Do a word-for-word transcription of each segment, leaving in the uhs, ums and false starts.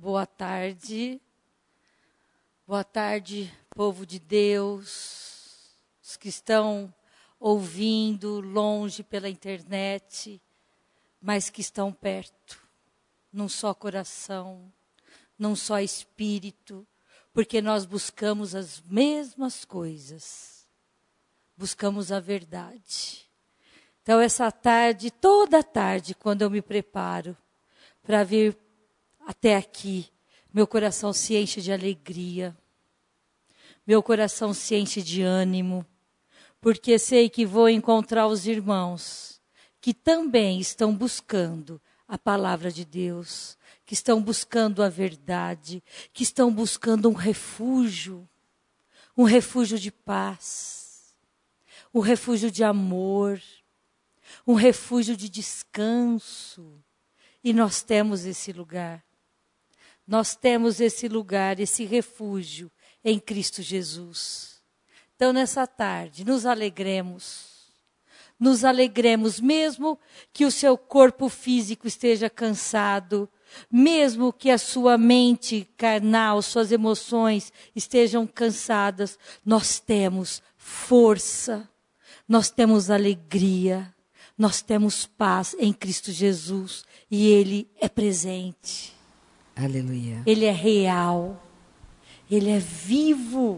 Boa tarde. Boa tarde, povo de Deus, os que estão ouvindo longe pela internet, mas que estão perto, num só coração, num só espírito, porque nós buscamos as mesmas coisas, buscamos a verdade. Então, essa tarde, toda tarde, quando eu me preparo para vir até aqui, meu coração se enche de alegria, meu coração se enche de ânimo, porque sei que vou encontrar os irmãos que também estão buscando a palavra de Deus, que estão buscando a verdade, que estão buscando um refúgio, um refúgio de paz, um refúgio de amor, um refúgio de descanso. E nós temos esse lugar. Nós temos esse lugar, esse refúgio em Cristo Jesus. Então, nessa tarde, nos alegremos. Nos alegremos, mesmo que o seu corpo físico esteja cansado, mesmo que a sua mente carnal, suas emoções estejam cansadas, nós temos força, nós temos alegria, nós temos paz em Cristo Jesus e Ele é presente. Aleluia. Ele é real, Ele é vivo.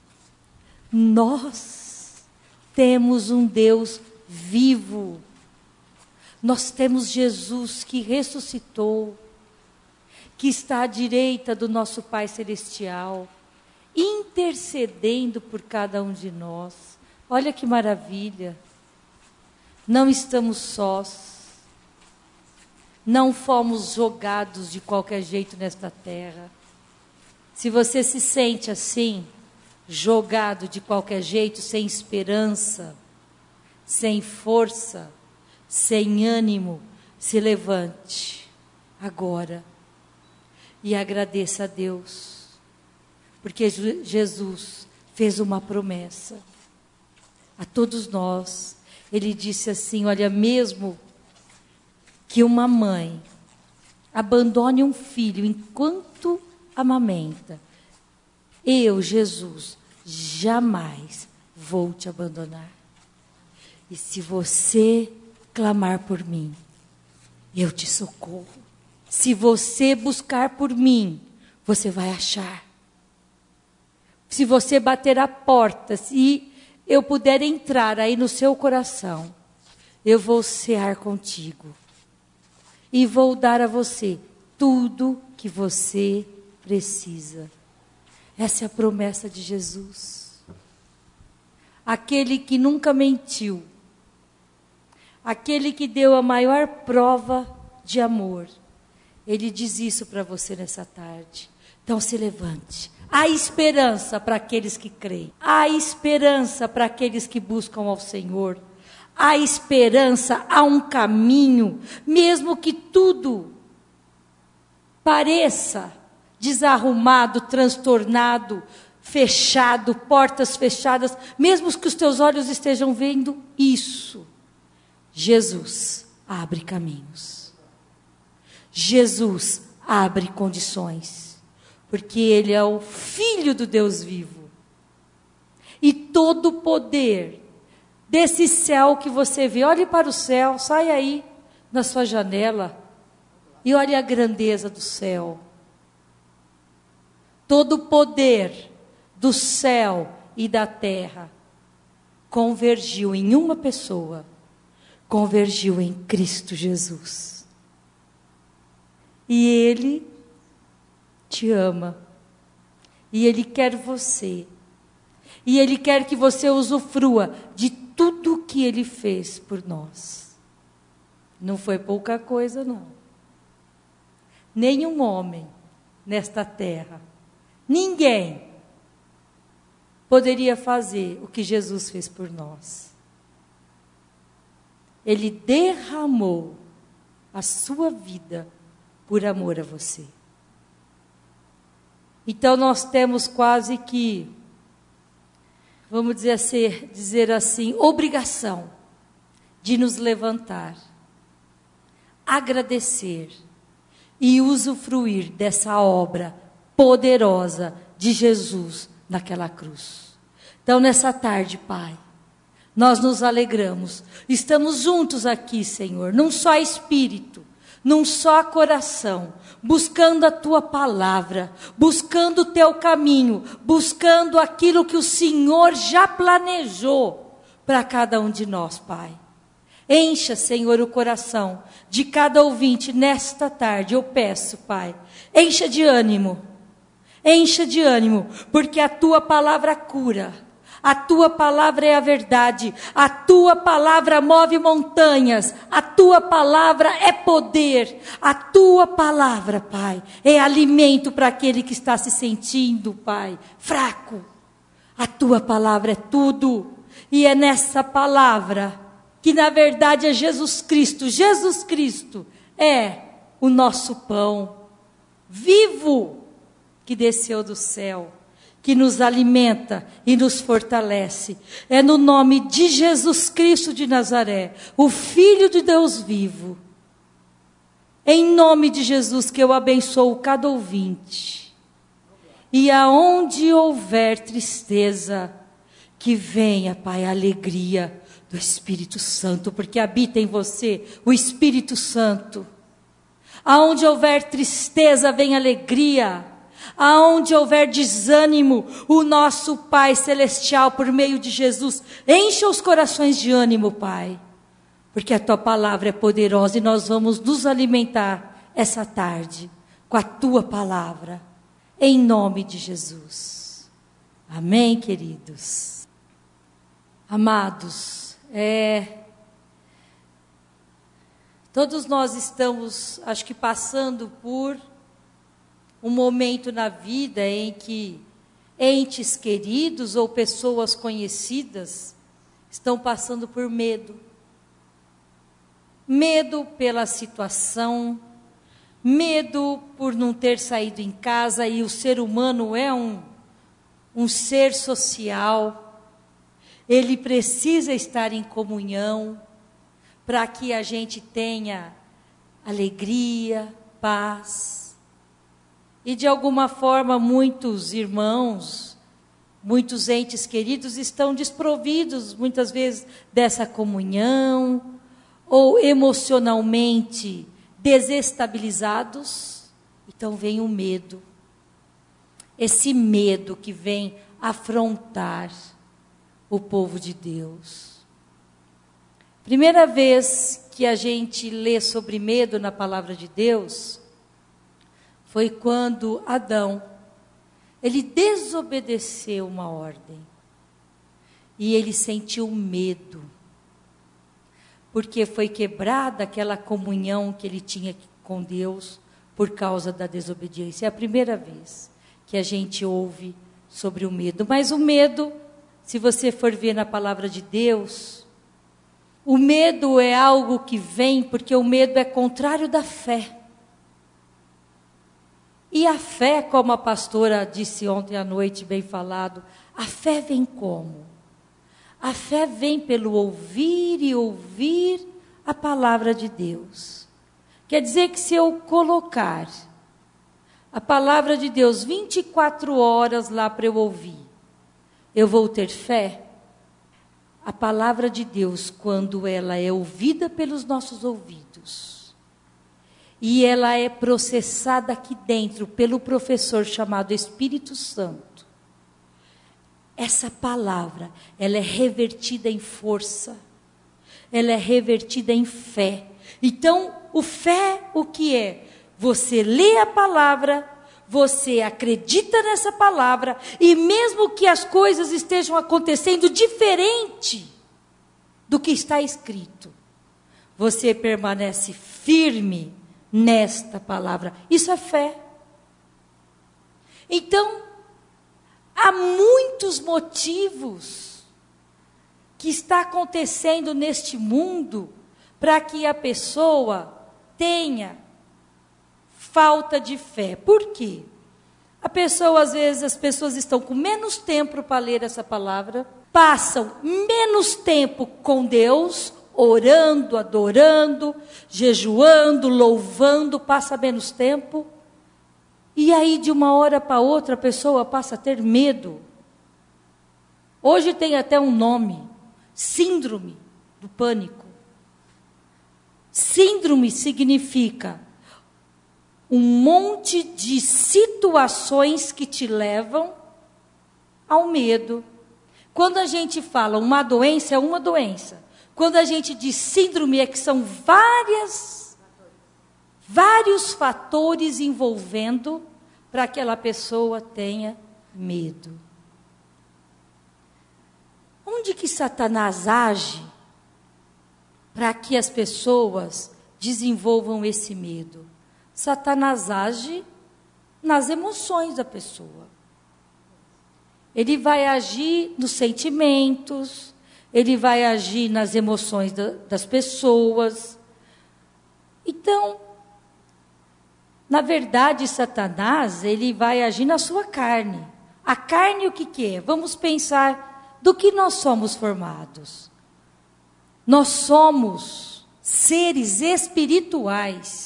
Nós temos um Deus vivo. Nós temos Jesus que ressuscitou, que está à direita do nosso Pai Celestial, intercedendo por cada um de nós. Olha que maravilha. Não estamos sós. Não fomos jogados de qualquer jeito nesta terra. Se você se sente assim, jogado de qualquer jeito, sem esperança, sem força, sem ânimo, se levante agora e agradeça a Deus, porque Jesus fez uma promessa a todos nós. Ele disse assim, olha, mesmo que uma mãe abandone um filho enquanto amamenta, eu, Jesus, jamais vou te abandonar. E se você clamar por mim, eu te socorro. Se você buscar por mim, você vai achar. Se você bater a porta, se eu puder entrar aí no seu coração, eu vou cear contigo. E vou dar a você tudo que você precisa. Essa é a promessa de Jesus. Aquele que nunca mentiu. Aquele que deu a maior prova de amor. Ele diz isso para você nessa tarde. Então se levante. Há esperança para aqueles que creem. Há esperança para aqueles que buscam ao Senhor. Há esperança, há um caminho, mesmo que tudo pareça desarrumado, transtornado, fechado, portas fechadas, mesmo que os teus olhos estejam vendo isso, Jesus abre caminhos. Jesus abre condições, porque Ele é o Filho do Deus vivo. E todo o poder desse céu que você vê, olhe para o céu, sai aí na sua janela e olhe a grandeza do céu. Todo o poder do céu e da terra convergiu em uma pessoa, convergiu em Cristo Jesus. E Ele te ama, e Ele quer você, e Ele quer que você usufrua de tudo que Ele fez por nós. Não foi pouca coisa, não. Nenhum homem nesta terra, ninguém poderia fazer o que Jesus fez por nós. Ele derramou a sua vida por amor a você. Então nós temos quase que, vamos dizer assim, dizer assim, obrigação de nos levantar, agradecer e usufruir dessa obra poderosa de Jesus naquela cruz. Então, nessa tarde, Pai, nós nos alegramos. Estamos juntos aqui, Senhor, num só espírito, num só coração, buscando a Tua palavra, buscando o Teu caminho, buscando aquilo que o Senhor já planejou para cada um de nós, Pai. Encha, Senhor, o coração de cada ouvinte nesta tarde, eu peço, Pai. Encha de ânimo, encha de ânimo, porque a Tua palavra cura, a Tua palavra é a verdade, a Tua palavra move montanhas, a Tua palavra é poder, a Tua palavra, Pai, é alimento para aquele que está se sentindo, Pai, fraco. A Tua palavra é tudo, e é nessa palavra que na verdade é Jesus Cristo. Jesus Cristo é o nosso pão vivo que desceu do céu, que nos alimenta e nos fortalece. É no nome de Jesus Cristo de Nazaré, o Filho de Deus vivo. Em nome de Jesus que eu abençoo cada ouvinte. E aonde houver tristeza, que venha, Pai, a alegria do Espírito Santo, porque habita em você o Espírito Santo. Aonde houver tristeza, vem alegria. Aonde houver desânimo, o nosso Pai Celestial, por meio de Jesus, encha os corações de ânimo, Pai. Porque a Tua palavra é poderosa e nós vamos nos alimentar essa tarde com a Tua palavra. Em nome de Jesus. Amém, queridos. Amados, É, todos nós estamos, acho que passando por um momento na vida em que entes queridos ou pessoas conhecidas estão passando por medo. Medo pela situação, medo por não ter saído em casa, e o ser humano é um, um ser social. Ele precisa estar em comunhão para que a gente tenha alegria, paz. E de alguma forma muitos irmãos, muitos entes queridos estão desprovidos muitas vezes dessa comunhão, ou emocionalmente desestabilizados. Então vem o medo. Esse medo que vem afrontar o povo de Deus. Primeira vez que a gente lê sobre medo na palavra de Deus foi quando Adão, ele desobedeceu uma ordem. E ele sentiu medo, porque foi quebrada aquela comunhão que ele tinha com Deus por causa da desobediência. É a primeira vez que a gente ouve sobre o medo. Mas o medo, se você for ver na palavra de Deus, o medo é algo que vem porque o medo é contrário da fé. E a fé, como a pastora disse ontem à noite, bem falado, a fé vem como? A fé vem pelo ouvir e ouvir a palavra de Deus. Quer dizer que se eu colocar a palavra de Deus vinte e quatro horas lá para eu ouvir, eu vou ter fé? A palavra de Deus, quando ela é ouvida pelos nossos ouvidos, e ela é processada aqui dentro pelo professor chamado Espírito Santo, essa palavra, ela é revertida em força, ela é revertida em fé. Então, o fé, o que é? Você lê a palavra, você acredita nessa palavra, e mesmo que as coisas estejam acontecendo diferente do que está escrito, você permanece firme nesta palavra. Isso é fé. Então, há muitos motivos que está acontecendo neste mundo para que a pessoa tenha falta de fé. Por quê? A pessoa, às vezes, as pessoas estão com menos tempo para ler essa palavra, passam menos tempo com Deus, orando, adorando, jejuando, louvando, passa menos tempo. E aí, de uma hora para outra, a pessoa passa a ter medo. Hoje tem até um nome, síndrome do pânico. Síndrome significa um monte de situações que te levam ao medo. Quando a gente fala uma doença, é uma doença. Quando a gente diz síndrome, é que são várias, vários fatores envolvendo para que aquela pessoa tenha medo. Onde que Satanás age para que as pessoas desenvolvam esse medo? Satanás age nas emoções da pessoa. Ele vai agir nos sentimentos, ele vai agir nas emoções da, das pessoas. Então, na verdade, Satanás, ele vai agir na sua carne. A carne o que que é? Vamos pensar do que nós somos formados. Nós somos seres espirituais.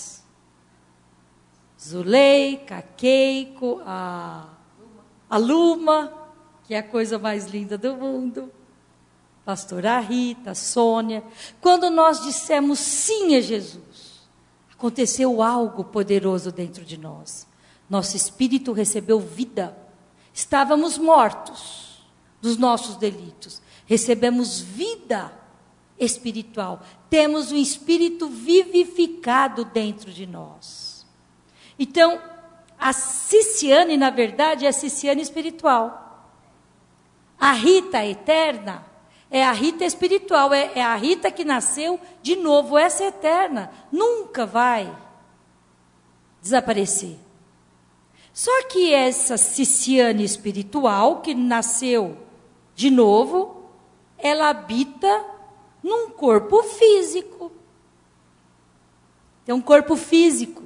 Zuleika, Keiko, a, a Luma, que é a coisa mais linda do mundo, pastora Rita, a Sônia. Quando nós dissemos sim a Jesus, aconteceu algo poderoso dentro de nós. Nosso espírito recebeu vida. Estávamos mortos dos nossos delitos. Recebemos vida espiritual. Temos um espírito vivificado dentro de nós. Então, a Ciciane, na verdade, é a Ciciane espiritual. A Rita eterna é a Rita espiritual, é, é a Rita que nasceu de novo. Essa é eterna, nunca vai desaparecer. Só que essa Ciciane espiritual, que nasceu de novo, ela habita num corpo físico. Tem um corpo físico.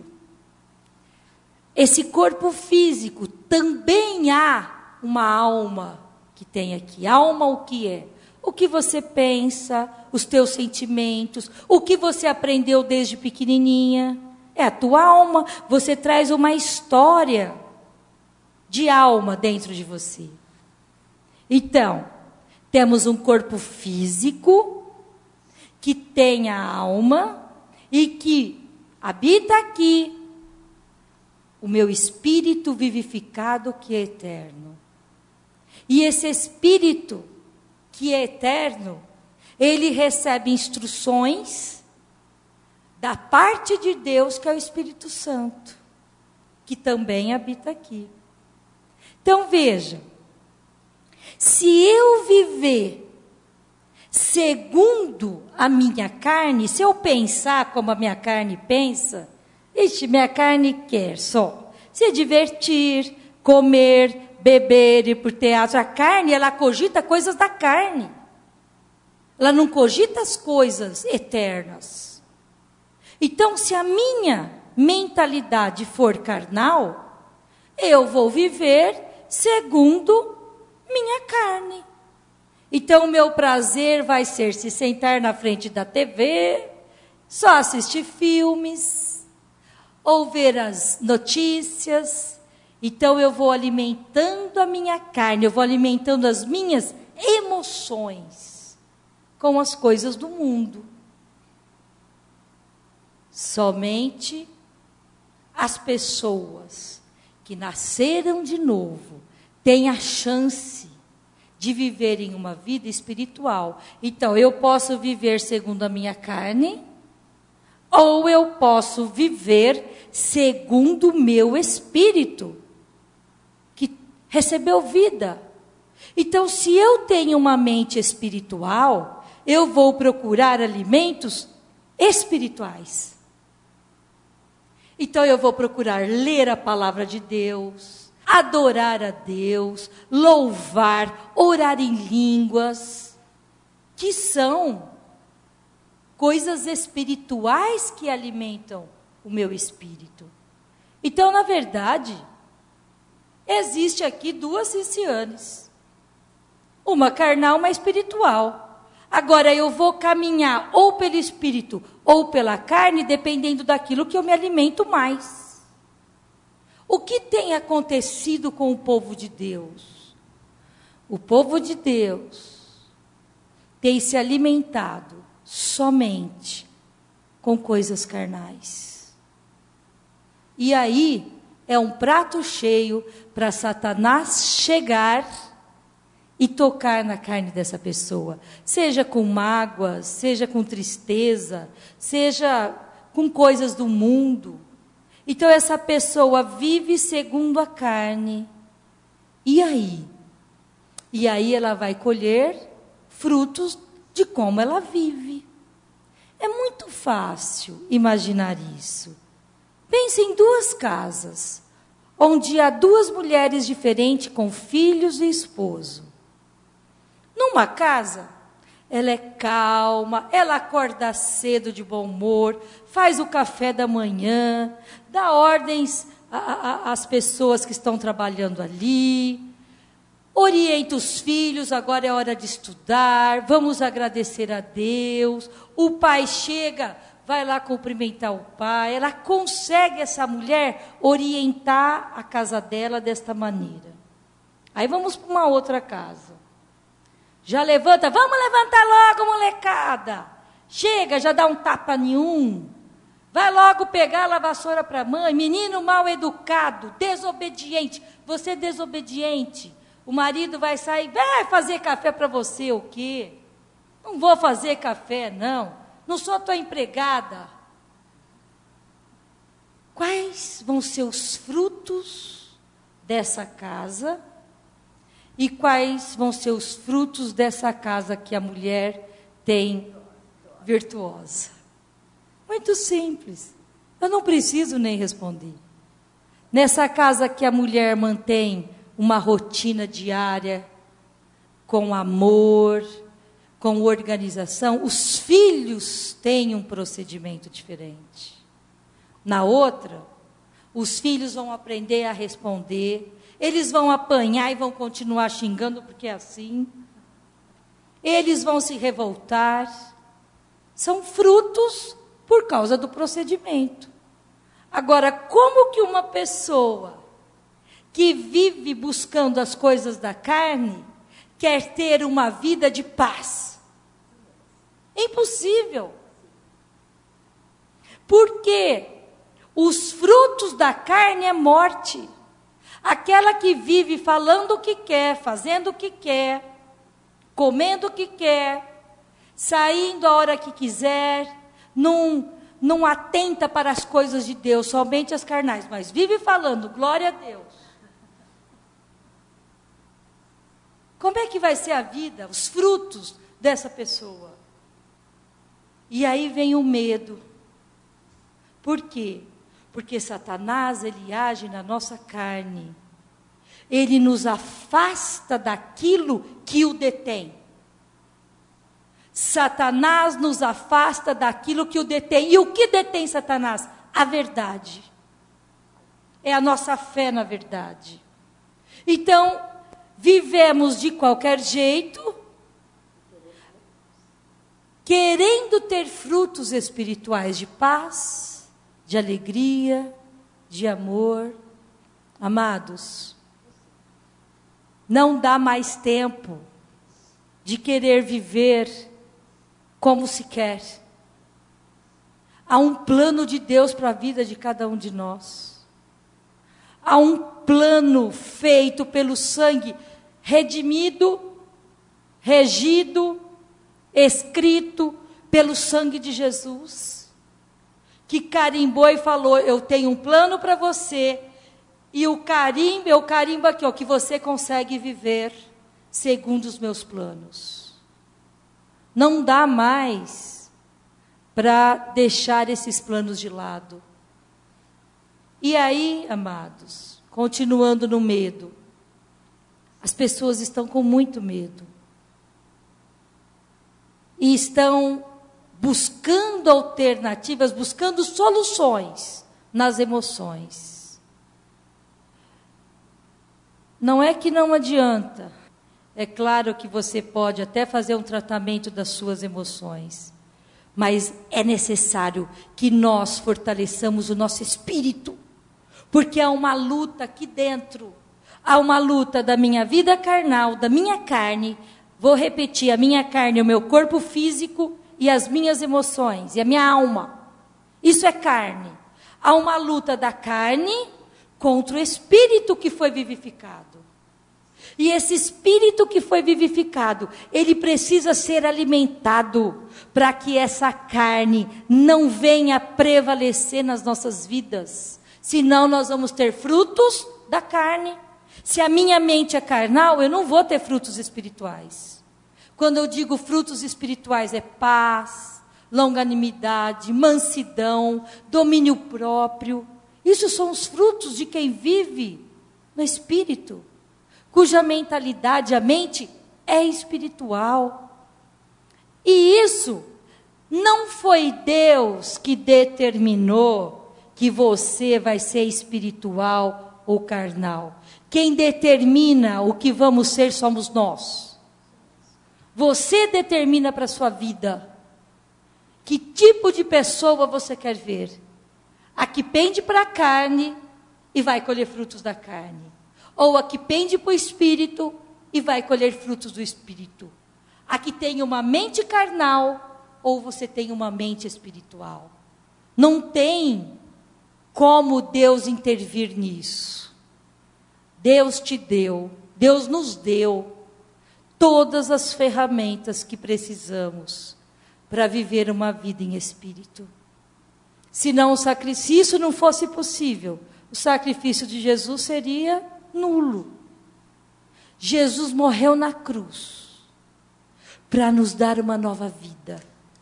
Esse corpo físico também há uma alma que tem aqui. Alma o que é? O que você pensa, os teus sentimentos, o que você aprendeu desde pequenininha. É a tua alma. Você traz uma história de alma dentro de você. Então, temos um corpo físico que tem a alma e que habita aqui o meu espírito vivificado que é eterno. E esse espírito que é eterno, ele recebe instruções da parte de Deus, que é o Espírito Santo, que também habita aqui. Então veja, se eu viver segundo a minha carne, se eu pensar como a minha carne pensa, ixi, minha carne quer só se divertir, comer, beber, ir por teatro. A carne, ela cogita coisas da carne. Ela não cogita as coisas eternas. Então, se a minha mentalidade for carnal, eu vou viver segundo minha carne. Então, o meu prazer vai ser se sentar na frente da T V, só assistir filmes, ou ver as notícias. Então eu vou alimentando a minha carne, eu vou alimentando as minhas emoções com as coisas do mundo. Somente as pessoas que nasceram de novo têm a chance de viverem uma vida espiritual. Então eu posso viver segundo a minha carne, ou eu posso viver segundo o meu espírito, que recebeu vida. Então, se eu tenho uma mente espiritual, eu vou procurar alimentos espirituais. Então, eu vou procurar ler a palavra de Deus, adorar a Deus, louvar, orar em línguas, que são coisas espirituais que alimentam o meu espírito. Então, na verdade, existe aqui duas Cicianes. Uma carnal, uma espiritual. Agora, eu vou caminhar ou pelo Espírito ou pela carne, dependendo daquilo que eu me alimento mais. O que tem acontecido com o povo de Deus? O povo de Deus tem se alimentado somente com coisas carnais. E aí, é um prato cheio para Satanás chegar e tocar na carne dessa pessoa. Seja com mágoa, seja com tristeza, seja com coisas do mundo. Então, essa pessoa vive segundo a carne. E aí? E aí ela vai colher frutos de como ela vive. É muito fácil imaginar isso. Pense em duas casas, onde há duas mulheres diferentes com filhos e esposo. Numa casa, ela é calma, ela acorda cedo de bom humor, faz o café da manhã, dá ordens às pessoas que estão trabalhando ali, orienta os filhos, agora é hora de estudar, vamos agradecer a Deus. O pai chega, vai lá cumprimentar o pai. Ela consegue, essa mulher, orientar a casa dela desta maneira. Aí vamos para uma outra casa. Já levanta, vamos levantar logo, molecada. Chega, já dá um tapa nenhum. Vai logo pegar a vassoura para a mãe. Menino mal educado, desobediente. Você é desobediente. O marido vai sair, vai fazer café para você, o quê? Não vou fazer café, não. Não sou tua empregada. Quais vão ser os frutos dessa casa? E quais vão ser os frutos dessa casa que a mulher tem virtuosa? Muito simples. Eu não preciso nem responder. Nessa casa que a mulher mantém uma rotina diária, com amor, com organização, os filhos têm um procedimento diferente. Na outra, os filhos vão aprender a responder, eles vão apanhar e vão continuar xingando porque é assim. Eles vão se revoltar. São frutos por causa do procedimento. Agora, como que uma pessoa que vive buscando as coisas da carne quer ter uma vida de paz? Impossível. Porque os frutos da carne é morte. Aquela que vive falando o que quer, fazendo o que quer, comendo o que quer, saindo a hora que quiser, não, não atenta para as coisas de Deus, somente as carnais, mas vive falando, glória a Deus. Como é que vai ser a vida, os frutos dessa pessoa? E aí vem o medo. Por quê? Porque Satanás, ele age na nossa carne. Ele nos afasta daquilo que o detém. Satanás nos afasta daquilo que o detém. E o que detém Satanás? A verdade. É a nossa fé na verdade. Então, vivemos de qualquer jeito, querendo ter frutos espirituais de paz, de alegria, de amor. Amados, não dá mais tempo de querer viver como se quer. Há um plano de Deus para a vida de cada um de nós. Há um plano feito pelo sangue, redimido, regido, escrito pelo sangue de Jesus, que carimbou e falou, eu tenho um plano para você, e o carimbo, eu carimbo aqui, ó, que você consegue viver segundo os meus planos. Não dá mais para deixar esses planos de lado. E aí, amados, continuando no medo, as pessoas estão com muito medo. E estão buscando alternativas, buscando soluções nas emoções. Não é que não adianta. É claro que você pode até fazer um tratamento das suas emoções, mas é necessário que nós fortaleçamos o nosso espírito, porque há uma luta aqui dentro, há uma luta da minha vida carnal, da minha carne, vou repetir, a minha carne, o meu corpo físico e as minhas emoções, e a minha alma, isso é carne. Há uma luta da carne contra o espírito que foi vivificado. E esse espírito que foi vivificado, ele precisa ser alimentado para que essa carne não venha prevalecer nas nossas vidas. Senão nós vamos ter frutos da carne. Se a minha mente é carnal, eu não vou ter frutos espirituais. Quando eu digo frutos espirituais, é paz, longanimidade, mansidão, domínio próprio. Isso são os frutos de quem vive no espírito, cuja mentalidade, a mente, é espiritual. E isso não foi Deus que determinou que você vai ser espiritual ou carnal. Quem determina o que vamos ser somos nós. Você determina para a sua vida que tipo de pessoa você quer ver. A que pende para a carne e vai colher frutos da carne. Ou a que pende para o espírito e vai colher frutos do espírito. A que tem uma mente carnal ou você tem uma mente espiritual. Não tem como Deus intervir nisso. Deus te deu, Deus nos deu todas as ferramentas que precisamos para viver uma vida em espírito. Se não, o sacrifício, se isso não fosse possível, o sacrifício de Jesus seria nulo. Jesus morreu na cruz para nos dar uma nova vida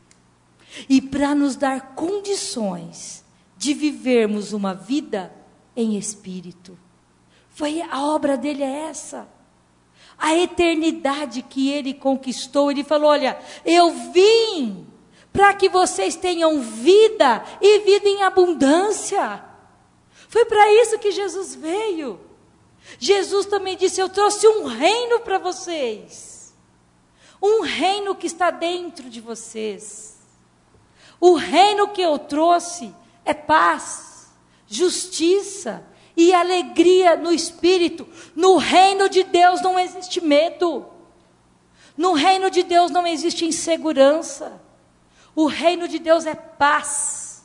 e para nos dar condições de vivermos uma vida em espírito. Foi a obra dele é essa. A eternidade que ele conquistou, ele falou: olha, eu vim para que vocês tenham vida e vida em abundância. Foi para isso que Jesus veio. Jesus também disse: eu trouxe um reino para vocês. Um reino que está dentro de vocês. O reino que eu trouxe é paz, justiça e alegria no espírito. No reino de Deus não existe medo. No reino de Deus não existe insegurança. O reino de Deus é paz,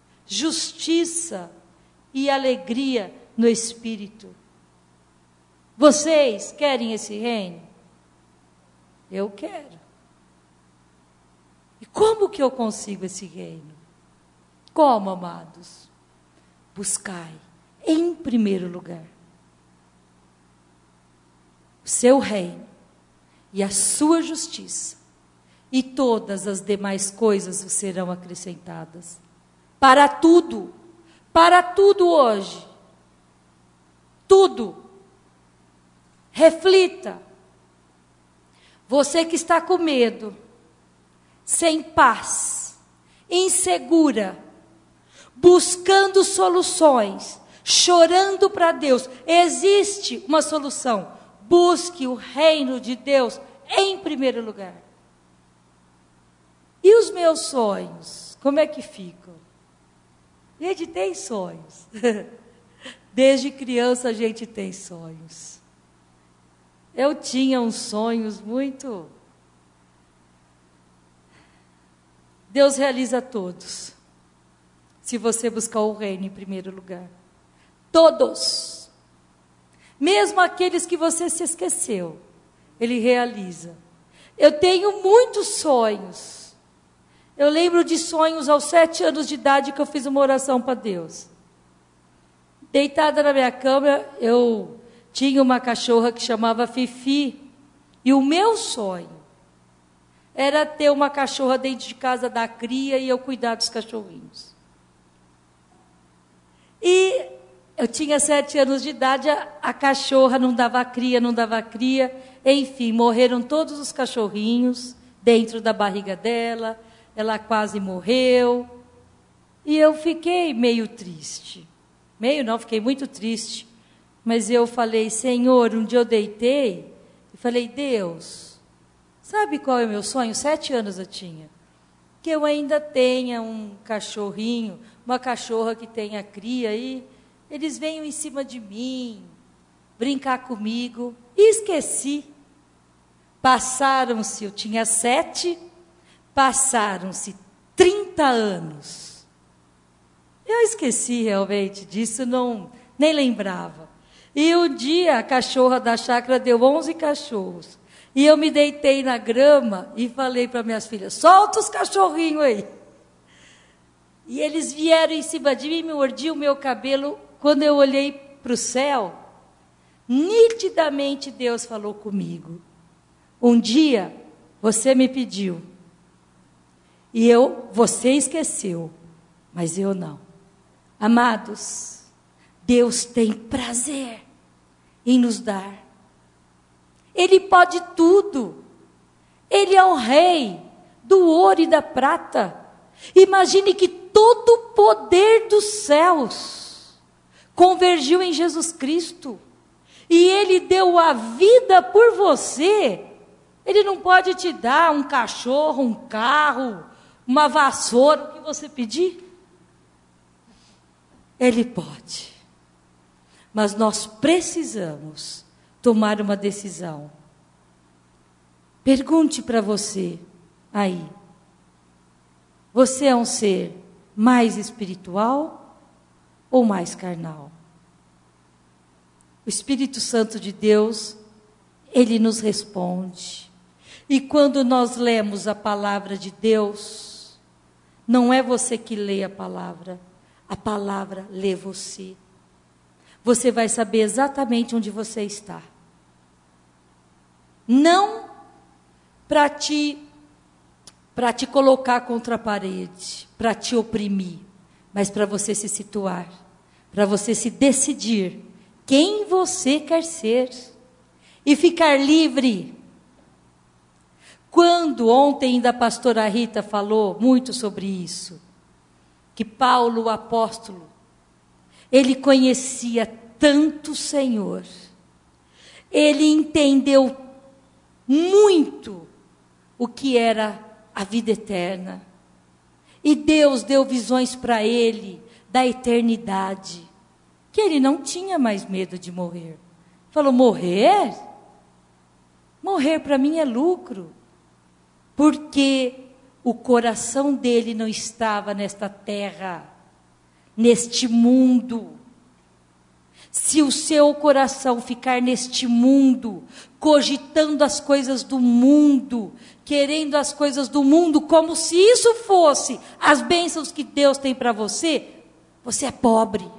justiça e alegria no espírito. Vocês querem esse reino? Eu quero. E como que eu consigo esse reino? Como, amados? Buscai, em primeiro lugar, o seu reino e a sua justiça, e todas as demais coisas vos serão acrescentadas. Para tudo, para tudo hoje, tudo. Reflita. Você que está com medo, sem paz, insegura, buscando soluções, chorando para Deus, existe uma solução. Busque o reino de Deus em primeiro lugar. E os meus sonhos, como é que ficam? A gente tem sonhos. Desde criança a gente tem sonhos. Eu tinha uns sonhos muito... Deus realiza todos, se você buscar o reino em primeiro lugar. Todos. Mesmo aqueles que você se esqueceu, Ele realiza. Eu tenho muitos sonhos. Eu lembro de sonhos aos sete anos de idade que eu fiz uma oração para Deus. Deitada na minha cama, eu tinha uma cachorra que chamava Fifi. E o meu sonho era ter uma cachorra dentro de casa da cria e eu cuidar dos cachorrinhos. E eu tinha sete anos de idade, a, a cachorra não dava cria, não dava cria. Enfim, morreram todos os cachorrinhos dentro da barriga dela. Ela quase morreu. E eu fiquei meio triste. Meio não, fiquei muito triste. Mas eu falei: Senhor, um dia eu deitei e falei, Deus, sabe qual é o meu sonho? Sete anos eu tinha. Que eu ainda tenha um cachorrinho, uma cachorra que tenha cria aí, eles venham em cima de mim, brincar comigo. E esqueci. Passaram-se, eu tinha sete, passaram-se trinta anos. Eu esqueci realmente disso, não, nem lembrava. E um dia a cachorra da chácara deu onze cachorros. E eu me deitei na grama e falei para minhas filhas, solta os cachorrinhos aí. E eles vieram em cima de mim e me mordiam o meu cabelo. Quando eu olhei para o céu, nitidamente Deus falou comigo. Um dia você me pediu. E eu, você esqueceu, mas eu não. Amados, Deus tem prazer em nos dar. Ele pode tudo. Ele é o rei do ouro e da prata. Imagine que todo o poder dos céus convergiu em Jesus Cristo. E Ele deu a vida por você. Ele não pode te dar um cachorro, um carro, uma vassoura, o que você pedir. Ele pode. Mas nós precisamos tomar uma decisão. Pergunte para você aí. Você é um ser mais espiritual ou mais carnal? O Espírito Santo de Deus, Ele nos responde. E quando nós lemos a palavra de Deus, não é você que lê a palavra, a palavra lê você. Você vai saber exatamente onde você está. Não para te, para te colocar contra a parede, para te oprimir, mas para você se situar, para você se decidir quem você quer ser e ficar livre. Quando ontem ainda a pastora Rita falou muito sobre isso, que Paulo, o apóstolo, ele conhecia tanto o Senhor, ele entendeu muito o que era a vida eterna, e Deus deu visões para ele da eternidade, que ele não tinha mais medo de morrer. Falou, morrer? Morrer para mim é lucro, porque o coração dele não estava nesta terra, neste mundo. Se o seu coração ficar neste mundo, cogitando as coisas do mundo, querendo as coisas do mundo, como se isso fosse as bênçãos que Deus tem para você, você é pobre.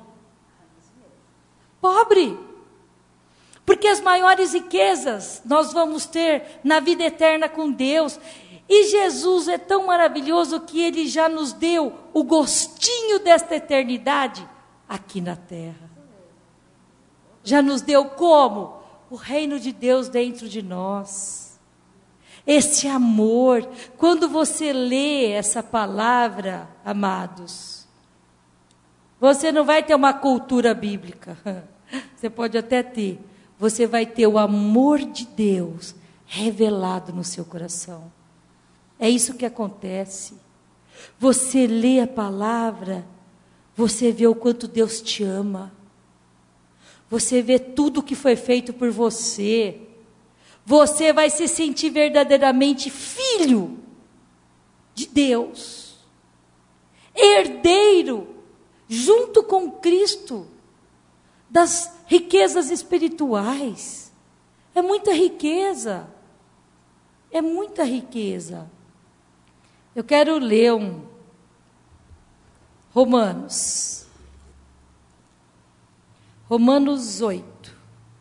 Pobre. Porque as maiores riquezas nós vamos ter na vida eterna com Deus. E Jesus é tão maravilhoso que Ele já nos deu o gostinho desta eternidade aqui na terra. Já nos deu como? O reino de Deus dentro de nós. Esse amor. Quando você lê essa palavra, amados, você não vai ter uma cultura bíblica. Você pode até ter. Você vai ter o amor de Deus revelado no seu coração. É isso que acontece. Você lê a palavra, você vê o quanto Deus te ama. Você vê tudo que foi feito por você. Você vai se sentir verdadeiramente filho de Deus. Herdeiro, junto com Cristo, das riquezas espirituais. É muita riqueza. É muita riqueza. Eu quero ler um Romanos. Romanos oito.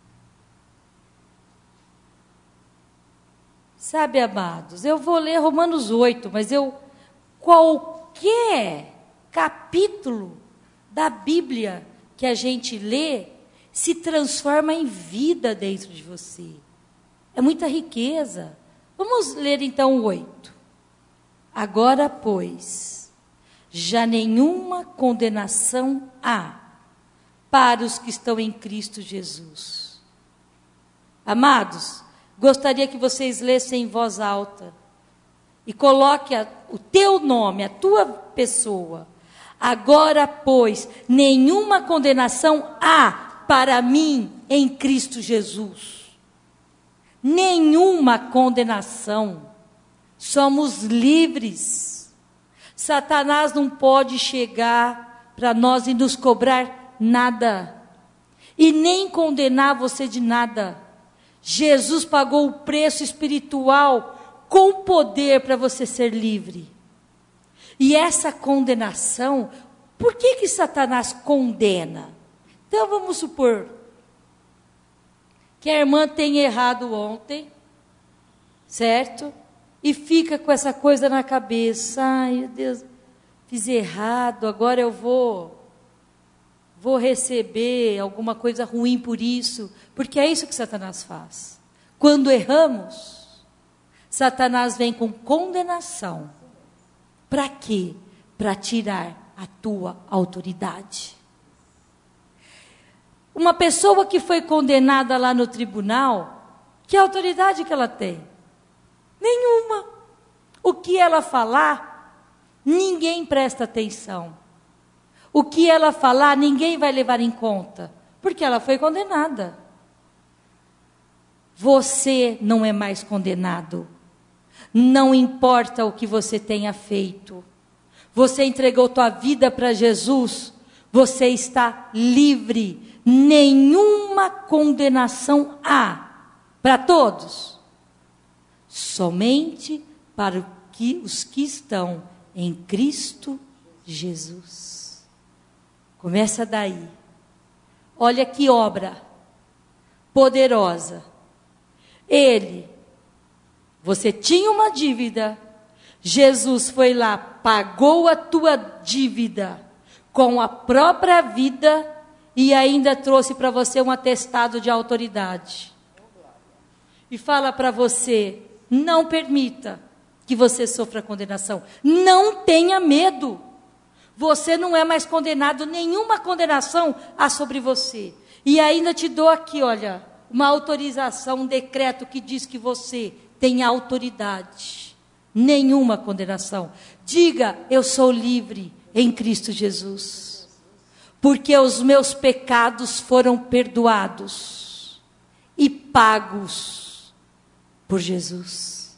Sabe, amados, eu vou ler Romanos oito, mas eu, qualquer capítulo da Bíblia que a gente lê, se transforma em vida dentro de você. É muita riqueza. Vamos ler então o oito. Agora, pois, já nenhuma condenação há para os que estão em Cristo Jesus. Amados, gostaria que vocês lessem em voz alta. E coloque a, o teu nome, a tua pessoa. Agora, pois, nenhuma condenação há para mim em Cristo Jesus. Nenhuma condenação. Somos livres. Satanás não pode chegar para nós e nos cobrar nada. E nem condenar você de nada. Jesus pagou o preço espiritual com poder para você ser livre. E essa condenação, por que que Satanás condena? Então vamos supor que a irmã tenha errado ontem, certo? E fica com essa coisa na cabeça. Ai, meu Deus, fiz errado, agora eu vou... vou receber alguma coisa ruim por isso, porque é isso que Satanás faz. Quando erramos, Satanás vem com condenação. Para quê? Para tirar a tua autoridade. Uma pessoa que foi condenada lá no tribunal, que autoridade que ela tem? Nenhuma. O que ela falar, ninguém presta atenção. O que ela falar, ninguém vai levar em conta, porque ela foi condenada. Você não é mais condenado. Não importa o que você tenha feito. Você entregou tua vida para Jesus, você está livre. Nenhuma condenação há para todos. Somente para os que estão em Cristo Jesus. Começa daí. Olha que obra poderosa. Ele, você tinha uma dívida. Jesus foi lá, pagou a tua dívida com a própria vida e ainda trouxe para você um atestado de autoridade. E fala para você, não permita que você sofra condenação. Não tenha medo. Você não é mais condenado, nenhuma condenação há sobre você. E ainda te dou aqui, olha, uma autorização, um decreto que diz que você tem autoridade. Nenhuma condenação. Diga, eu sou livre em Cristo Jesus. Porque os meus pecados foram perdoados e pagos por Jesus.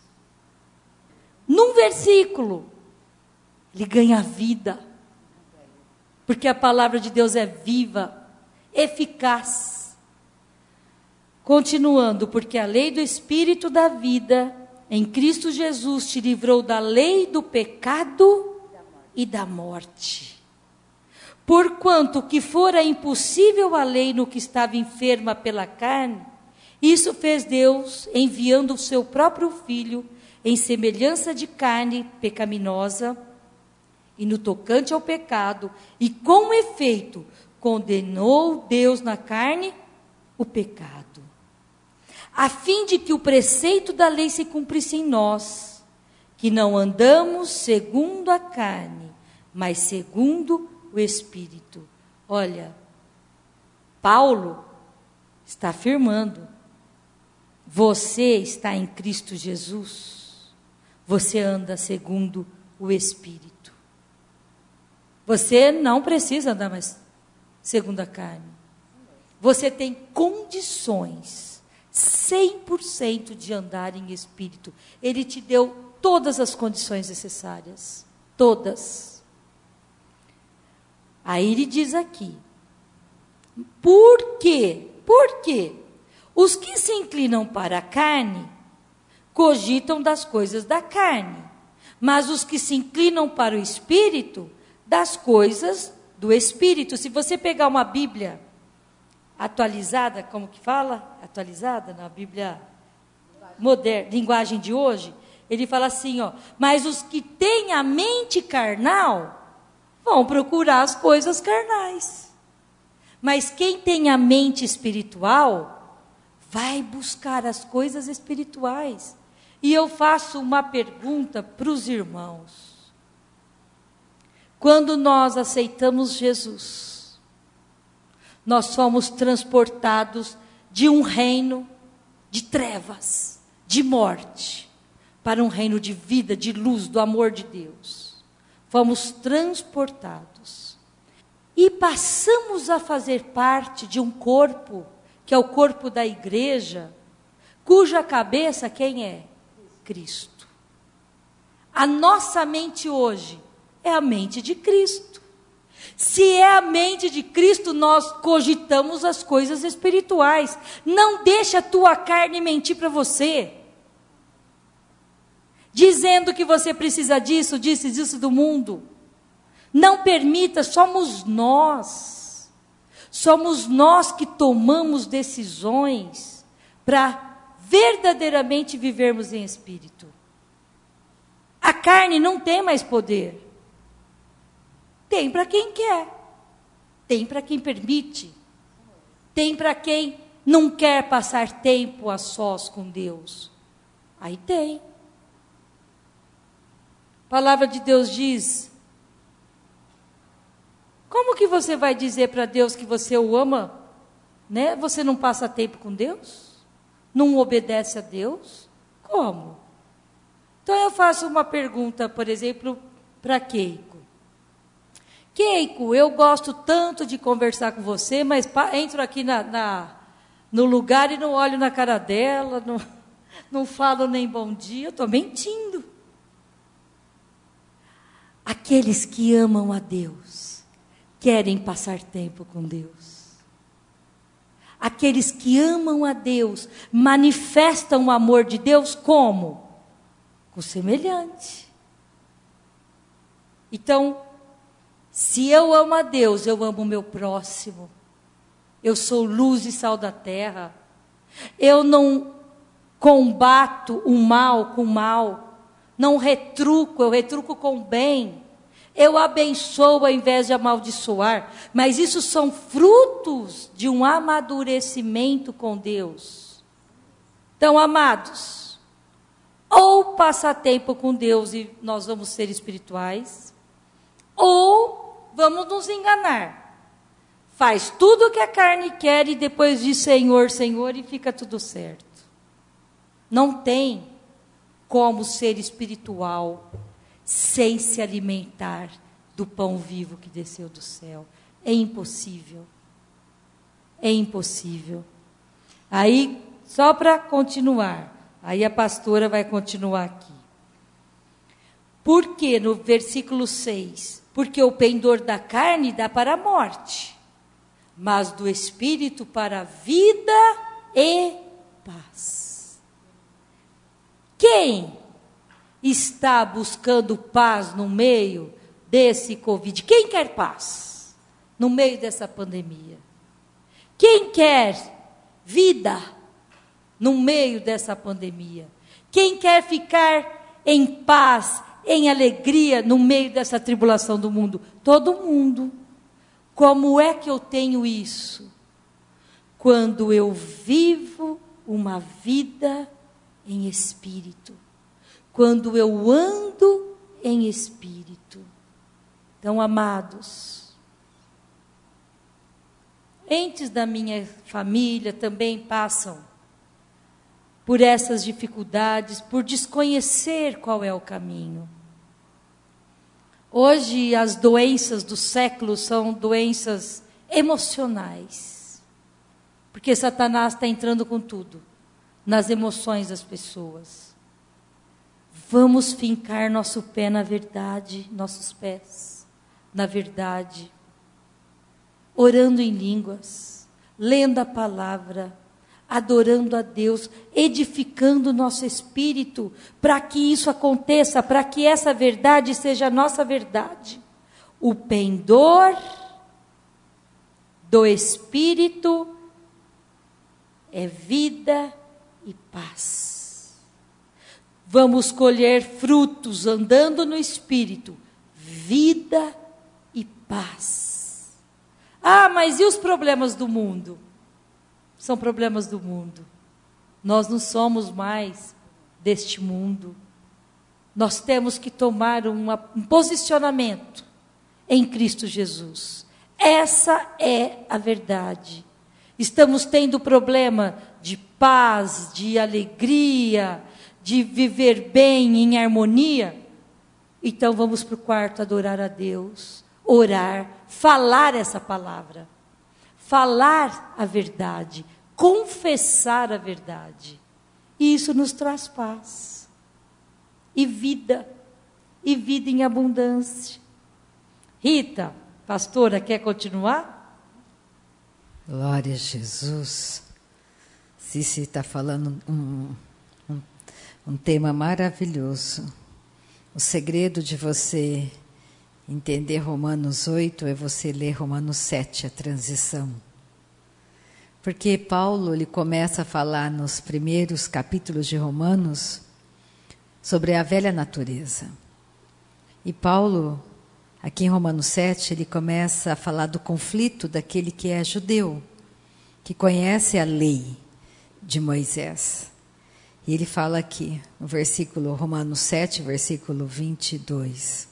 Num versículo, ele ganha vida. Porque a palavra de Deus é viva, eficaz. Continuando, porque a lei do Espírito da vida em Cristo Jesus te livrou da lei do pecado e da morte. Porquanto que fora impossível a lei no que estava enferma pela carne, isso fez Deus, enviando o seu próprio Filho, em semelhança de carne pecaminosa, e no tocante ao pecado, e com efeito, condenou Deus na carne o pecado, a fim de que o preceito da lei se cumprisse em nós, que não andamos segundo a carne, mas segundo o Espírito. Olha, Paulo está afirmando, você está em Cristo Jesus, você anda segundo o Espírito. Você não precisa andar mais segundo a carne. Você tem condições, cem por cento de andar em Espírito. Ele te deu todas as condições necessárias. Todas. Aí ele diz aqui. Por quê? Por quê? Os que se inclinam para a carne, cogitam das coisas da carne. Mas os que se inclinam para o Espírito, das coisas do Espírito. Se você pegar uma Bíblia atualizada, como que fala? Atualizada, na Bíblia moderna, linguagem de hoje, ele fala assim, ó, mas os que têm a mente carnal, vão procurar as coisas carnais. Mas quem tem a mente espiritual, vai buscar as coisas espirituais. E eu faço uma pergunta para os irmãos. Quando nós aceitamos Jesus, nós somos transportados de um reino de trevas, de morte, para um reino de vida, de luz, do amor de Deus. Fomos transportados. E passamos a fazer parte de um corpo, que é o corpo da igreja, cuja cabeça quem é? Cristo. A nossa mente hoje é a mente de Cristo. Se é a mente de Cristo, nós cogitamos as coisas espirituais. Não deixe a tua carne mentir para você, dizendo que você precisa disso, disso, disso do mundo. Não permita, somos nós. Somos nós que tomamos decisões para verdadeiramente vivermos em espírito. A carne não tem mais poder. Tem para quem quer. Tem para quem permite. Tem para quem não quer passar tempo a sós com Deus. Aí tem. A palavra de Deus diz: como que você vai dizer para Deus que você o ama, né? Você não passa tempo com Deus? Não obedece a Deus? Como? Então eu faço uma pergunta, por exemplo, para Keiko. Keiko, eu gosto tanto de conversar com você, mas pa, entro aqui na, na, no lugar e não olho na cara dela, não, não falo nem bom dia, eu estou mentindo. Aqueles que amam a Deus, querem passar tempo com Deus. Aqueles que amam a Deus, manifestam o amor de Deus como? Com semelhante. Então, se eu amo a Deus, eu amo o meu próximo. Eu sou luz e sal da terra. Eu não combato o mal com o mal. Não retruco, eu retruco com o bem. Eu abençoo ao invés de amaldiçoar. Mas isso são frutos de um amadurecimento com Deus. Então, amados, ou passar tempo com Deus e nós vamos ser espirituais, ou vamos nos enganar. Faz tudo o que a carne quer e depois diz Senhor, Senhor e fica tudo certo. Não tem como ser espiritual sem se alimentar do pão vivo que desceu do céu. É impossível. É impossível. Aí, só para continuar, aí a pastora vai continuar aqui. Por que no versículo seis? Porque o pendor da carne dá para a morte, mas do espírito para a vida e paz. Quem está buscando paz no meio desse Covid? Quem quer paz no meio dessa pandemia? Quem quer vida no meio dessa pandemia? Quem quer ficar em paz, em alegria no meio dessa tribulação do mundo? Todo mundo. Como é que eu tenho isso? Quando eu vivo uma vida em espírito. Quando eu ando em espírito. Então, amados, entes da minha família também passam por essas dificuldades, por desconhecer qual é o caminho. Hoje, as doenças do século são doenças emocionais. Porque Satanás está entrando com tudo, nas emoções das pessoas. Vamos fincar nosso pé na verdade, nossos pés, na verdade. Orando em línguas, lendo a palavra, adorando a Deus, edificando o nosso espírito, para que isso aconteça, para que essa verdade seja a nossa verdade. O pendor do espírito é vida e paz. Vamos colher frutos andando no espírito, vida e paz. Ah, mas e os problemas do mundo? São problemas do mundo. Nós não somos mais deste mundo. Nós temos que tomar uma, um posicionamento em Cristo Jesus. Essa é a verdade. Estamos tendo problema de paz, de alegria, de viver bem, em harmonia? Então vamos para o quarto adorar a Deus, orar, falar essa palavra, falar a verdade, confessar a verdade. E isso nos traz paz, e vida, e vida em abundância. Rita, pastora, quer continuar? Glória a Jesus. Cici está falando um, um, um tema maravilhoso. O segredo de você entender Romanos oito é você ler Romanos sete, a transição. Porque Paulo ele começa a falar nos primeiros capítulos de Romanos sobre a velha natureza. E Paulo, aqui em Romanos sete, ele começa a falar do conflito daquele que é judeu, que conhece a lei de Moisés. E ele fala aqui, no versículo Romanos sete, versículo vinte e dois.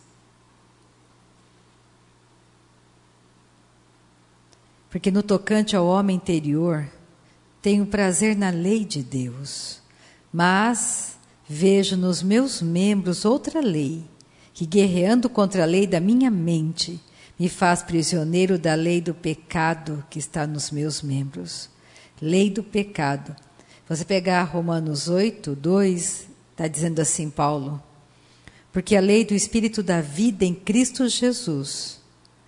Porque no tocante ao homem interior, tenho prazer na lei de Deus, mas vejo nos meus membros outra lei, que guerreando contra a lei da minha mente, me faz prisioneiro da lei do pecado que está nos meus membros. Lei do pecado. Você pegar Romanos oito, dois, está dizendo assim, Paulo, porque a lei do Espírito da vida em Cristo Jesus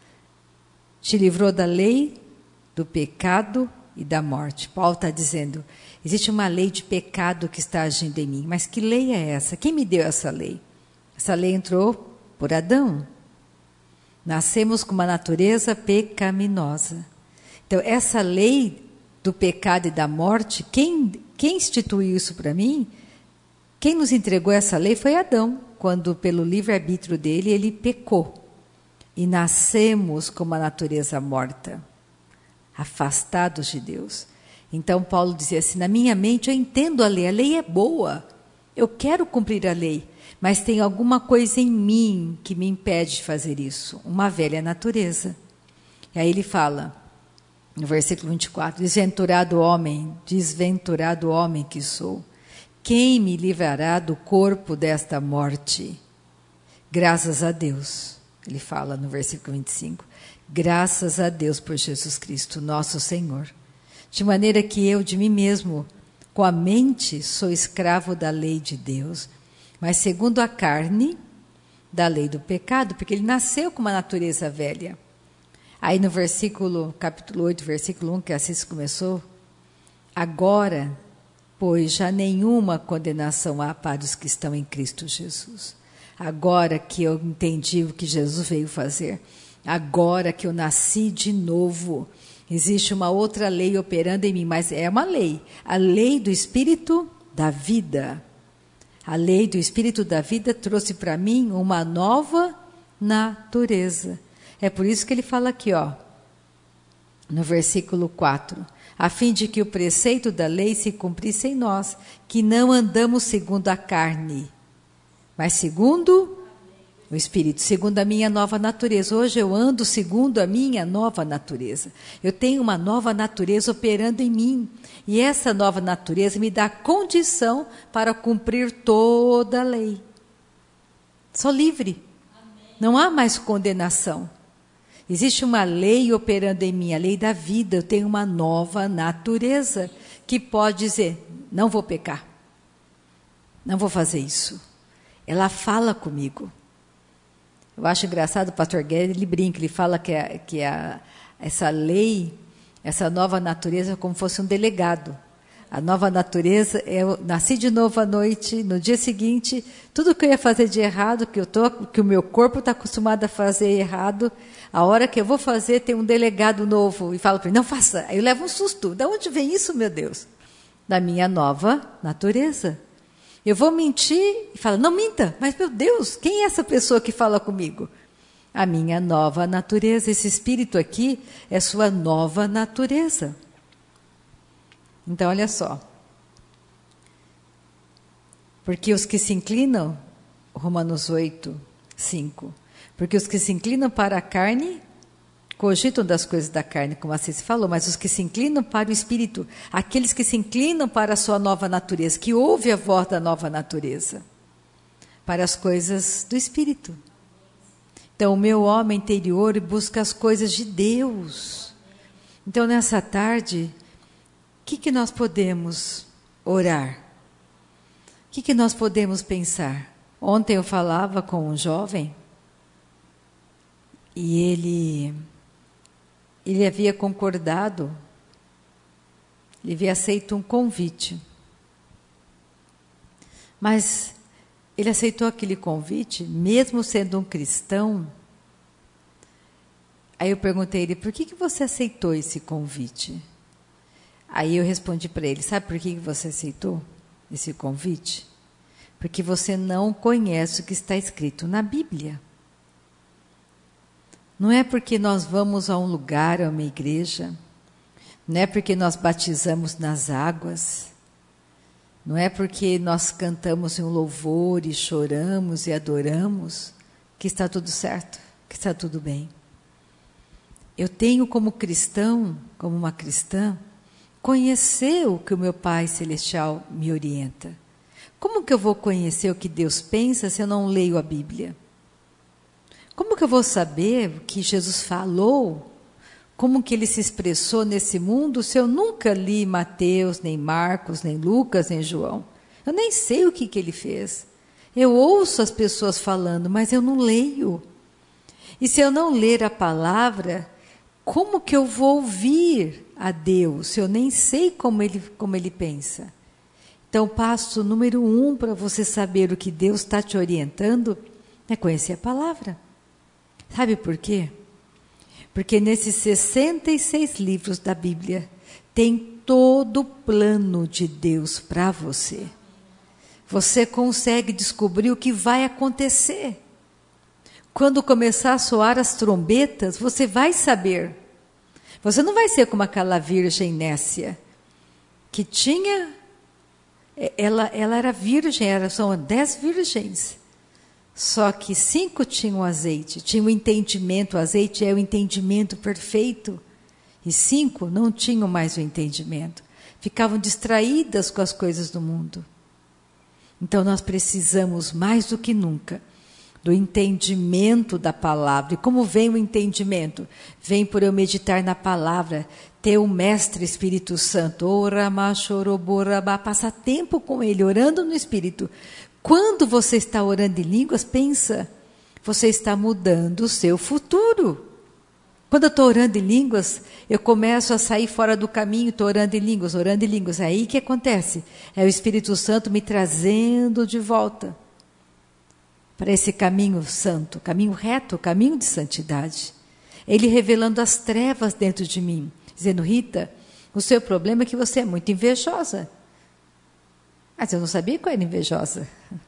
te livrou da lei do pecado e da morte. Paulo está dizendo, existe uma lei de pecado que está agindo em mim, mas que lei é essa? Quem me deu essa lei? Essa lei entrou por Adão. Nascemos com uma natureza pecaminosa. Então, essa lei do pecado e da morte, quem, quem instituiu isso para mim? Quem nos entregou essa lei foi Adão, quando pelo livre-arbítrio dele ele pecou. E nascemos com uma natureza morta, afastados de Deus. Então Paulo dizia assim, na minha mente eu entendo a lei, a lei é boa, eu quero cumprir a lei, mas tem alguma coisa em mim que me impede de fazer isso, uma velha natureza. E aí ele fala, no versículo vinte e quatro, desventurado homem, desventurado homem que sou, quem me livrará do corpo desta morte? Graças a Deus, ele fala no versículo vinte e cinco, graças a Deus por Jesus Cristo, nosso Senhor, de maneira que eu de mim mesmo, com a mente, sou escravo da lei de Deus, mas segundo a carne, da lei do pecado, porque ele nasceu com uma natureza velha. Aí no versículo, capítulo oito, versículo um, que assim se começou, agora, pois já nenhuma condenação há para os que estão em Cristo Jesus. Agora que eu entendi o que Jesus veio fazer, agora que eu nasci de novo, existe uma outra lei operando em mim, mas é uma lei, a lei do Espírito da vida. A lei do Espírito da vida trouxe para mim uma nova natureza. É por isso que ele fala aqui, ó, no versículo quatro, a fim de que o preceito da lei se cumprisse em nós, que não andamos segundo a carne, mas segundo o Espírito, segundo a minha nova natureza. Hoje eu ando segundo a minha nova natureza. Eu tenho uma nova natureza operando em mim. E essa nova natureza me dá condição para cumprir toda a lei. Sou livre. Amém. Não há mais condenação. Existe uma lei operando em mim, a lei da vida. Eu tenho uma nova natureza que pode dizer, não vou pecar. Não vou fazer isso. Ela fala comigo. Eu acho engraçado, o pastor Guedes, ele brinca, ele fala que, a, que a, essa lei, essa nova natureza é como fosse um delegado. A nova natureza, eu nasci de novo à noite, no dia seguinte, tudo que eu ia fazer de errado, que, eu tô, que o meu corpo está acostumado a fazer errado, a hora que eu vou fazer, tem um delegado novo, e fala para mim, não faça. Aí eu levo um susto. De onde vem isso, meu Deus? Da minha nova natureza. Eu vou mentir e falo, não minta, mas meu Deus, quem é essa pessoa que fala comigo? A minha nova natureza, esse espírito aqui é sua nova natureza. Então, olha só. Porque os que se inclinam, Romanos oito, cinco, porque os que se inclinam para a carne, cogitam das coisas da carne, como assim se falou, mas os que se inclinam para o Espírito, aqueles que se inclinam para a sua nova natureza, que ouvem a voz da nova natureza, para as coisas do Espírito. Então, o meu homem interior busca as coisas de Deus. Então, nessa tarde, o que, que nós podemos orar? O que, que nós podemos pensar? Ontem eu falava com um jovem, e ele... Ele havia concordado, ele havia aceito um convite. Mas ele aceitou aquele convite, mesmo sendo um cristão. Aí eu perguntei a ele, por que, que você aceitou esse convite? Aí eu respondi para ele, sabe por que, que você aceitou esse convite? Porque você não conhece o que está escrito na Bíblia. Não é porque nós vamos a um lugar, a uma igreja, não é porque nós batizamos nas águas, não é porque nós cantamos em um louvor e choramos e adoramos, que está tudo certo, que está tudo bem. Eu tenho como cristão, como uma cristã, conhecer o que o meu Pai Celestial me orienta. Como que eu vou conhecer o que Deus pensa se eu não leio a Bíblia? Como que eu vou saber o que Jesus falou? Como que ele se expressou nesse mundo se eu nunca li Mateus, nem Marcos, nem Lucas, nem João? Eu nem sei o que, que ele fez. Eu ouço as pessoas falando, mas eu não leio. E se eu não ler a palavra, como que eu vou ouvir a Deus se eu nem sei como ele, como ele pensa? Então, passo número um para você saber o que Deus está te orientando é conhecer a palavra. Sabe por quê? Porque nesses sessenta e seis livros da Bíblia tem todo o plano de Deus para você. Você consegue descobrir o que vai acontecer. Quando começar a soar as trombetas, você vai saber. Você não vai ser como aquela virgem Nécia, que tinha... Ela, ela era virgem, era, são dez virgens. Só que cinco tinham azeite, tinham entendimento, o azeite é o entendimento perfeito. E cinco não tinham mais o entendimento. Ficavam distraídas com as coisas do mundo. Então nós precisamos mais do que nunca do entendimento da palavra. E como vem o entendimento? Vem por eu meditar na palavra, ter o Mestre Espírito Santo, passar tempo com ele, orando no Espírito. Quando você está orando em línguas, pensa, você está mudando o seu futuro. Quando eu estou orando em línguas, eu começo a sair fora do caminho, estou orando em línguas, orando em línguas. Aí o que acontece? É o Espírito Santo me trazendo de volta para esse caminho santo, caminho reto, caminho de santidade. Ele revelando as trevas dentro de mim, dizendo, Rita, o seu problema é que você é muito invejosa. Mas eu não sabia que eu era invejosa.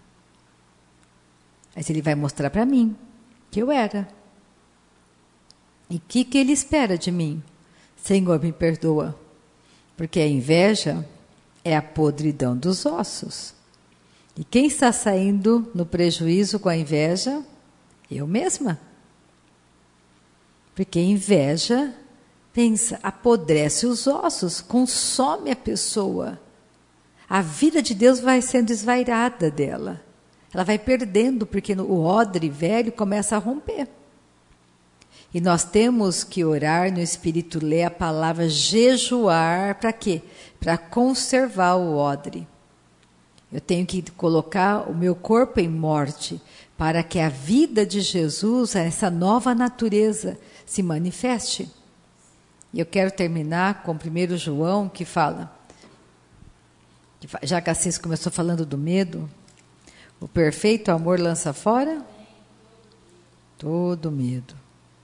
Mas ele vai mostrar para mim que eu era. E o que, que ele espera de mim? Senhor, me perdoa. Porque a inveja é a podridão dos ossos. E quem está saindo no prejuízo com a inveja? Eu mesma. Porque a inveja, pensa, apodrece os ossos, consome a pessoa. A vida de Deus vai sendo esvairada dela. Ela vai perdendo, porque o odre velho começa a romper. E nós temos que orar no Espírito, ler a palavra, jejuar, para quê? Para conservar o odre. Eu tenho que colocar o meu corpo em morte, para que a vida de Jesus, essa nova natureza, se manifeste. E eu quero terminar com primeiro João, que fala... Já que a Assis começou falando do medo, o perfeito amor lança fora todo medo.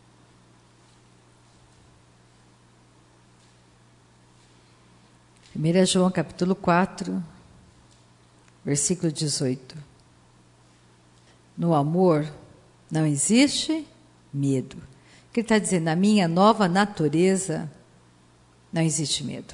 primeiro João capítulo quatro, versículo dezoito. No amor não existe medo. O que ele está dizendo? Na minha nova natureza não existe medo.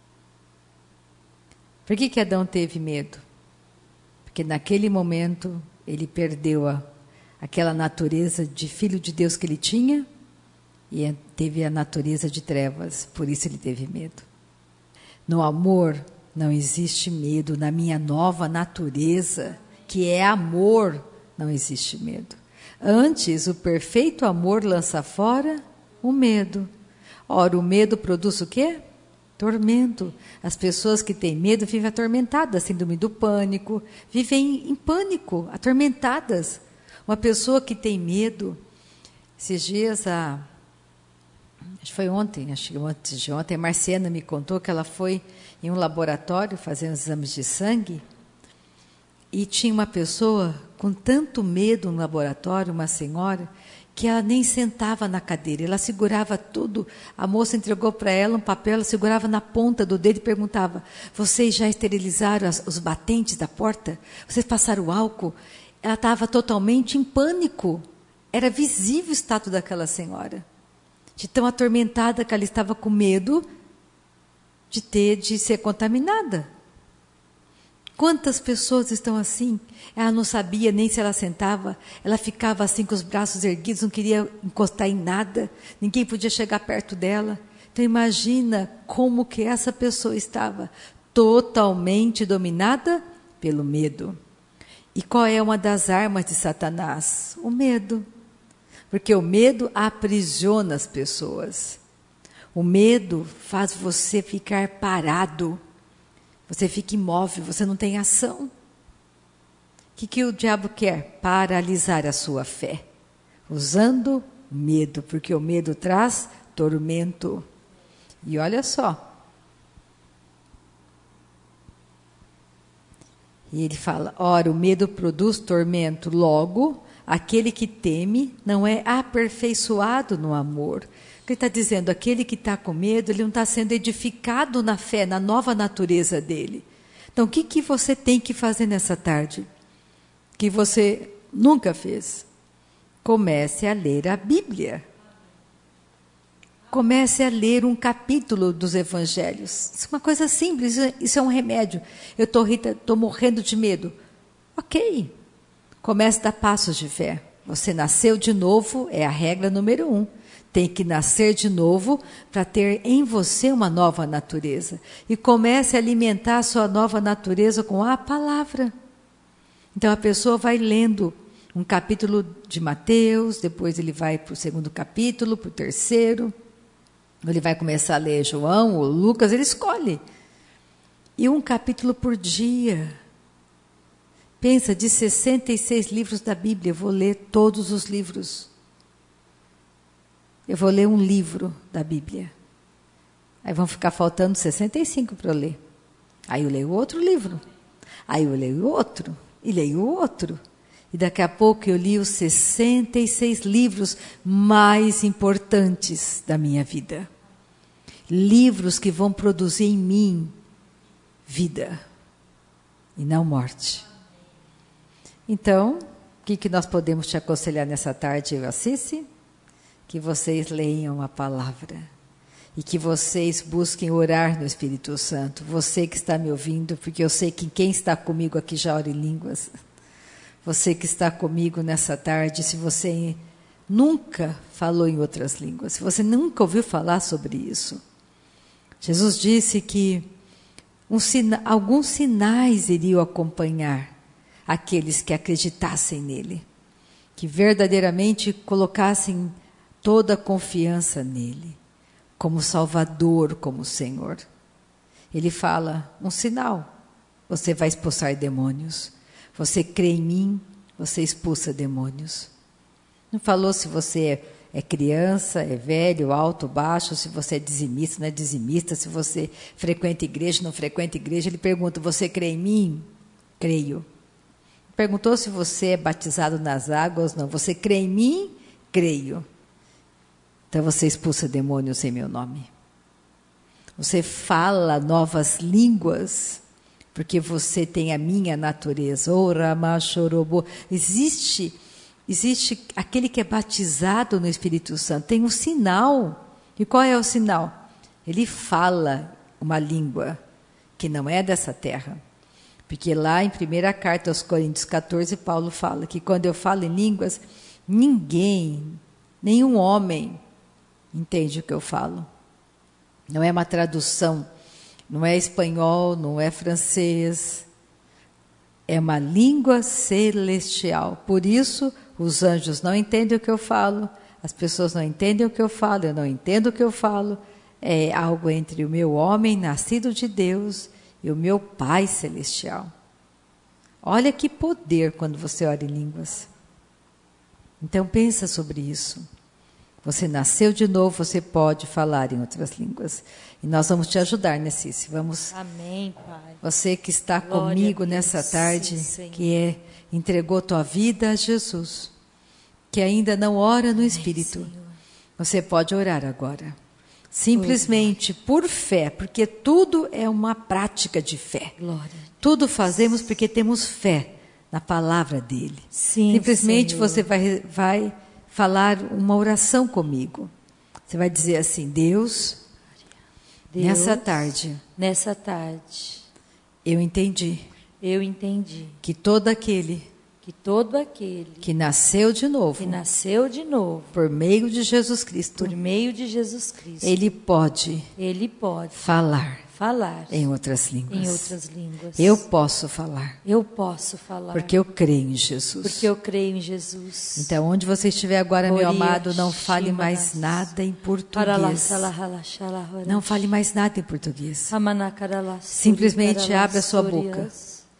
Por que que Adão teve medo? Porque naquele momento ele perdeu a, aquela natureza de filho de Deus que ele tinha e teve a natureza de trevas, por isso ele teve medo. No amor não existe medo, na minha nova natureza, que é amor, não existe medo. Antes, o perfeito amor lança fora o medo. Ora, o medo produz o quê? Tormento. As pessoas que têm medo vivem atormentadas, síndrome do pânico, vivem em pânico, atormentadas. Uma pessoa que tem medo, esses dias, a, acho que foi ontem, acho que antes de ontem, a Marciana me contou que ela foi em um laboratório fazer uns exames de sangue e tinha uma pessoa com tanto medo no laboratório, uma senhora, que ela nem sentava na cadeira, ela segurava tudo. A moça entregou para ela um papel, ela segurava na ponta do dedo e perguntava: vocês já esterilizaram as, os batentes da porta? Vocês passaram álcool? Ela estava totalmente em pânico. Era visível o estado daquela senhora, de tão atormentada que ela estava com medo de ter, de ser contaminada. Quantas pessoas estão assim? Ela não sabia nem se ela sentava, ela ficava assim com os braços erguidos, não queria encostar em nada, ninguém podia chegar perto dela. Então imagina como que essa pessoa estava, totalmente dominada pelo medo. E qual é uma das armas de Satanás? O medo. Porque o medo aprisiona as pessoas. O medo faz você ficar parado. Você fica imóvel, você não tem ação. O que, que o diabo quer? Paralisar a sua fé. Usando medo, porque o medo traz tormento. E olha só. E ele fala, ora, o medo produz tormento, logo, aquele que teme não é aperfeiçoado no amor. Ele está dizendo, aquele que está com medo, ele não está sendo edificado na fé, na nova natureza dele. Então, o que, que você tem que fazer nessa tarde? Que você nunca fez? Comece a ler a Bíblia. Comece a ler um capítulo dos evangelhos. Isso é uma coisa simples, isso é um remédio. Eu estou Rita, estou morrendo de medo. Ok. Comece a dar passos de fé. Você nasceu de novo, é a regra número um. Tem que nascer de novo para ter em você uma nova natureza. E comece a alimentar a sua nova natureza com a palavra. Então a pessoa vai lendo um capítulo de Mateus, depois ele vai para o segundo capítulo, para o terceiro. Ele vai começar a ler João ou Lucas, ele escolhe. E um capítulo por dia. Pensa, de sessenta e seis livros da Bíblia, eu vou ler todos os livros. Eu vou ler um livro da Bíblia. Aí vão ficar faltando sessenta e cinco para eu ler. Aí eu leio outro livro. Aí eu leio outro. E leio outro. E daqui a pouco eu li os sessenta e seis livros mais importantes da minha vida. Livros que vão produzir em mim vida e não morte. Então, o que, que nós podemos te aconselhar nessa tarde, eu Assisi? Que vocês leiam a palavra e que vocês busquem orar no Espírito Santo. Você que está me ouvindo, porque eu sei que quem está comigo aqui já ora em línguas. Você que está comigo nessa tarde, se você nunca falou em outras línguas, se você nunca ouviu falar sobre isso, Jesus disse que um sina, alguns sinais iriam acompanhar aqueles que acreditassem nele, que verdadeiramente colocassem toda a confiança nele, como Salvador, como Senhor. Ele fala, um sinal, você vai expulsar demônios. Você crê em mim, você expulsa demônios. Não falou se você é, é criança, é velho, alto, baixo, se você é dizimista, não é dizimista, se você frequenta igreja, não frequenta igreja. Ele pergunta, você crê em mim? Creio. Perguntou se você é batizado nas águas, não. Você crê em mim? Creio. Então você expulsa demônios em meu nome. Você fala novas línguas, porque você tem a minha natureza. Oh, Rama Chorobo. Existe, existe aquele que é batizado no Espírito Santo, tem um sinal. E qual é o sinal? Ele fala uma língua que não é dessa terra. Porque lá em primeira carta aos Coríntios catorze, Paulo fala que quando eu falo em línguas, ninguém, nenhum homem, entende o que eu falo. Não é uma tradução, não é espanhol, não é francês. É uma língua celestial. Por isso, os anjos não entendem o que eu falo, as pessoas não entendem o que eu falo, eu não entendo o que eu falo. É algo entre o meu homem nascido de Deus e o meu Pai celestial. Olha que poder quando você ora em línguas. Então pensa sobre isso. Você nasceu de novo, você pode falar em outras línguas. E nós vamos te ajudar, Nessice. Vamos. Amém, Pai. Você que está Glória comigo a Deus. nessa tarde, Sim, que é, entregou tua vida a Jesus, que ainda não ora no Espírito, Senhor. você pode orar agora. Simplesmente por fé, porque tudo é uma prática de fé. Glória. Tudo fazemos porque temos fé na palavra dele. Sim, Simplesmente Senhor. você vai, vai falar uma oração comigo. Você vai dizer assim: Deus, Deus, nessa tarde, nessa tarde, eu entendi eu entendi que todo aquele que todo aquele que nasceu de novo, que nasceu de novo por meio de Jesus Cristo, por meio de Jesus Cristo, ele pode ele pode falar falar em outras línguas. em outras línguas. Eu posso falar, Eu posso falar porque eu creio em Jesus. porque eu creio em Jesus. Então, onde você estiver agora, meu Oria, amado, não fale Shimanas. mais nada em Paralá, português. salahá, shalahá, Não fale mais nada em português. Ramanakaralá, Simplesmente surikaralá, abra a sua surias. boca.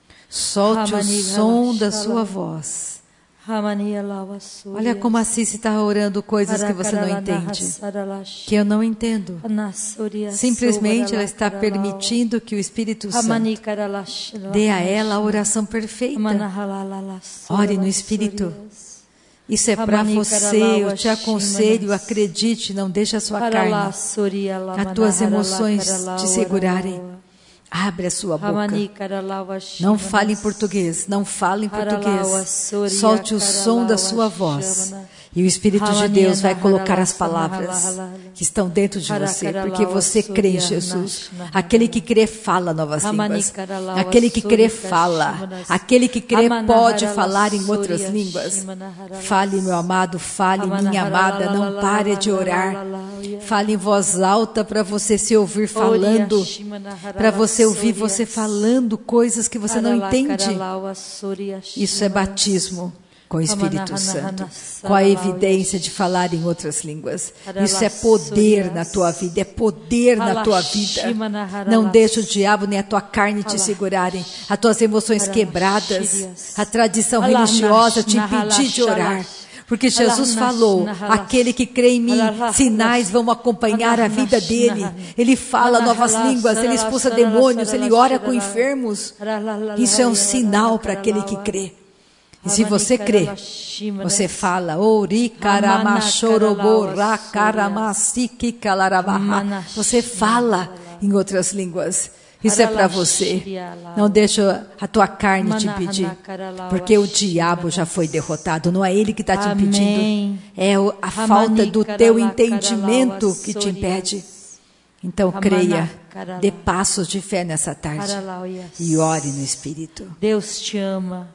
Solte o Ramani, som da Ralashala. sua voz. Ramani, alava, surias. Olha como a Cici está orando coisas que você não Parakaralá, entende, nahasaralash. que eu não entendo. Anasurias, Simplesmente ela está sobaralakaralá. permitindo que o Espírito Santo Ramani, karalash, dê a ela a oração perfeita. Amanahalalala, Ore no suralas, Espírito. surias. Isso é para Ramani, você, karalá, eu te aconselho, shimanas. acredite, não deixe a sua Paralá, carne, suria, as tuas lamanaharalá, emoções karalá, te segurarem. oralá. Abre a sua boca. Ramani, karalá, Não shimanas. fale em português, não fale em Haralawa, português. Soria, Solte o som da Karalawa, sua voz. Shamana. E o Espírito de Ramania, Deus vai colocar as Naharala, palavras Samahala, que estão dentro de você, Harakaralawa, porque você crê em Soria, Jesus. Nash, Aquele que crê fala novas Ramani, línguas. Karalawa, Aquele que crê Soria, fala. Shimanas. Aquele que crê Amana, pode Harala, falar em outras Soria, línguas. Shimana, Harala. Fale, meu amado, fale, Amana, minha amada, Harala, não pare de orar. Lalala, Fale em voz alta para você se ouvir falando, Oria, Shimana, Harala, para você ouvir Soria. você falando coisas que você não Harala, entende. Karalawa, Soria, Isso é Shimanas. batismo com o Espírito Amana, Santo, Hana, com a Hana, evidência de falar em outras línguas. Isso é poder na tua vida, é poder na tua vida. Não deixa o diabo nem a tua carne te segurarem, as tuas emoções quebradas, a tradição religiosa te impedir de orar. Porque Jesus falou, aquele que crê em mim, sinais vão acompanhar a vida dele. Ele fala novas línguas, ele expulsa demônios, ele ora com enfermos. Isso é um sinal para aquele que crê. E se você crê, você fala, Ori karamashorobo rakaramasiki kalarabaha. Você fala em outras línguas. Isso é para você. Não deixa a tua carne te impedir. Porque o diabo já foi derrotado. Não é ele que está te impedindo. É a falta do teu entendimento que te impede. Então creia. Dê passos de fé nessa tarde. E ore no Espírito. Deus te ama.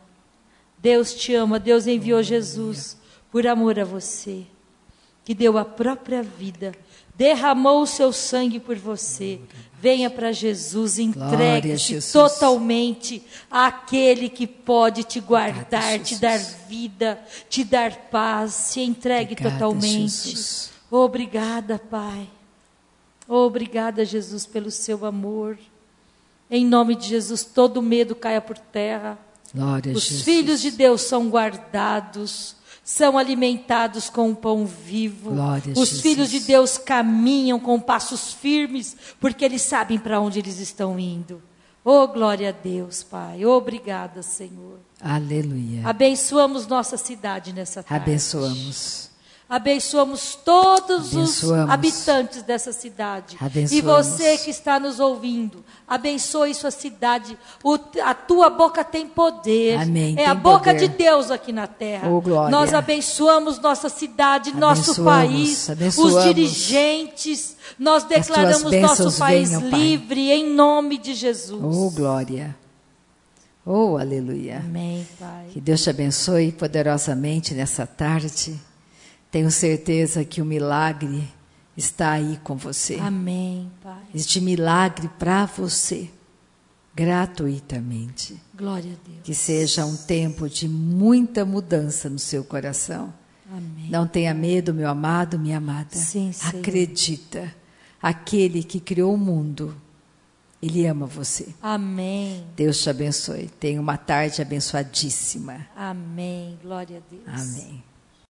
Deus te ama. Deus enviou Jesus por amor a você. Que deu a própria vida. Derramou o seu sangue por você. Venha para Jesus, entregue-se totalmente àquele que pode te guardar, te dar vida, te dar paz. Se entregue Obrigada, totalmente. Jesus. Obrigada, Pai. Obrigada, Jesus, pelo seu amor. Em nome de Jesus, todo medo caia por terra. Glória Os Jesus. filhos de Deus são guardados, são alimentados com o pão vivo. Glória Os Jesus. filhos de Deus caminham com passos firmes, porque eles sabem para onde eles estão indo. Oh, glória a Deus, Pai. Obrigada, Senhor. Aleluia. Abençoamos nossa cidade nessa tarde. Abençoamos. Abençoamos todos Abençoamos. os habitantes dessa cidade. Abençoamos. E você que está nos ouvindo, abençoe sua cidade. O, a tua boca tem poder. Amém. É Tem a boca poder. de Deus aqui na terra. Oh, glória. Nós abençoamos nossa cidade, nosso Abençoamos. país, Abençoamos. os dirigentes. Nós declaramos nosso país venham, Pai. livre em nome de Jesus. Oh, glória. Oh, aleluia. Amém, Pai. Que Deus te abençoe poderosamente nessa tarde. Tenho certeza que o milagre está aí com você. Amém, Pai. Este milagre para você, gratuitamente. Glória a Deus. Que seja um tempo de muita mudança no seu coração. Amém. Não tenha medo, meu amado, minha amada. Sim, Senhor. Acredita. Aquele que criou o mundo, Ele ama você. Amém. Deus te abençoe. Tenha uma tarde abençoadíssima. Amém. Glória a Deus. Amém.